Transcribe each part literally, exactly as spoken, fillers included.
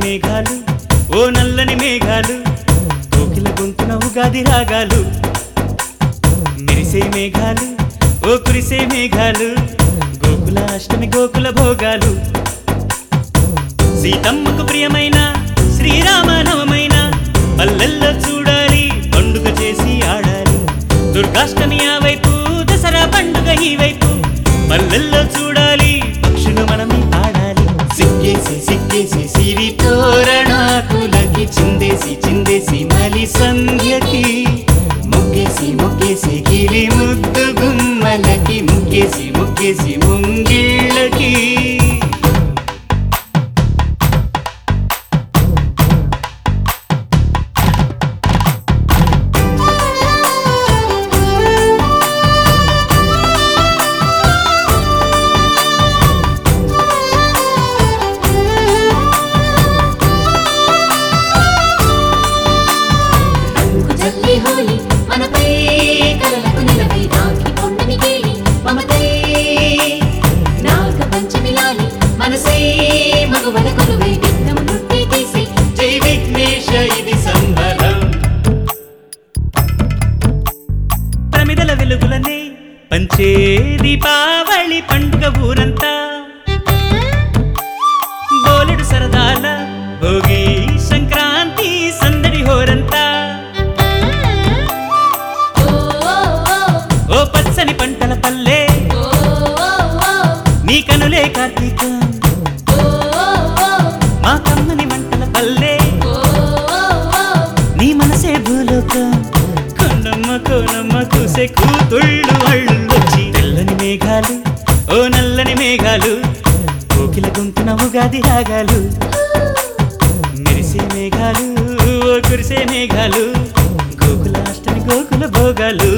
మేఘాలు ఓ నల్లని మేఘాలు కోకిల గొంతున ఉగాది రాగాలు మెరిసే మేఘాలు ఓ కురిసే మేఘాలు గోకుల అష్టమి గోకుల భోగాలు సీతమ్మకు ప్రియమైన శ్రీరామనవమైన పల్లెల్లో చూడాలి పండుగ చేసి ఆడాలి దుర్గాష్టమి ఆ వైపు దసరా పండుగ ఈ వైపు పల్లెల్లో చూడాలి పక్షులు మనమే ఆడాలి సిక్కేసి సిక్కేసి సిరి తోరణాకులకి చిందేసి చిందేసి మలి సంధ్యకి ముగ్గేసి ముగ్గేసి గిలి ముద్దు గుమ్మలకి ముగ్గేసి ముగ్గేసి ముంగిళ్ళకి ప్రమిదల వెలుగులనే పంచే దీపావళి పండుగ ఊరంతా బోలెడు సరదాల భోగి సంక్రాంతి సందడి హోరంతా ఓ పచ్చని పంటల పల్లె నీ కనులే కార్తీకం మా కమ్మని మంటల పల్లె నీ మనసే భూలోకం కొండమ్మ కోనమ్మ కూసే కూతుళ్ళు అళ్ళొచ్చి తెల్లని మేఘాలు ఓ నల్లని మేఘాలు కోకిల గొంతున ఉగాది రాగాలు మెరిసే మేఘాలు ఓ కురిసే మేఘాలు గోకుల అష్టమి గోకుల భోగాలు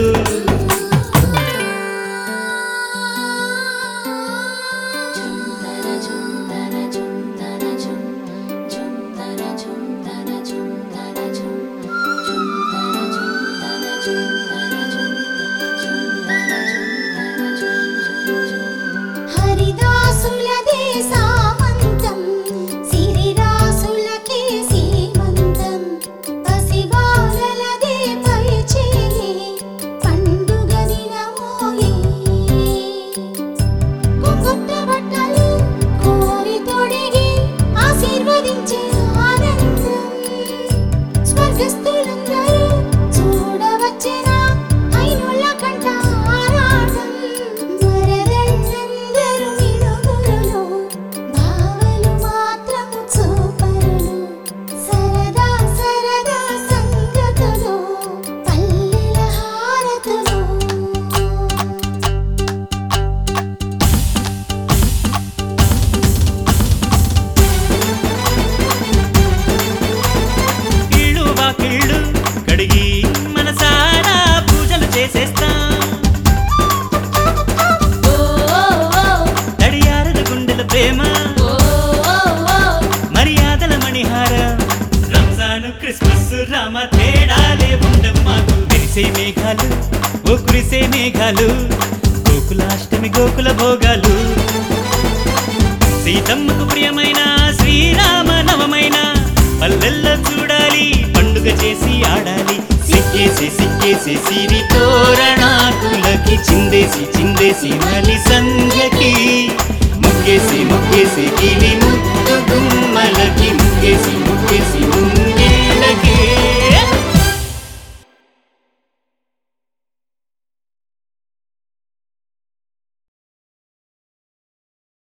కడిగి మనసారా పూజలు చేసేస్తాం తడియారద గుండెల ప్రేమ మర్యాదల మణిహార రంజాను క్రిస్మస్ రామ తేడాలే ఉండవు మాకు మెరిసే మేఘాలు ఓ కురిసే మేఘాలు గోకులాష్టమి గోకుల భోగాలు సీతమ్మకు ప్రియమైన శ్రీరామ నవమైన పల్లెల్లో చూడాలి పండుగ చేసి ఆడాలి సిక్కేసి సిక్కేసి సిరి తోరణాకులకి చిందేసి చిందేసి మలి సంధ్యకి ముగ్గేసి ముగ్గేసి గిలి ముద్దు గుమ్మలకి ముగ్గేసి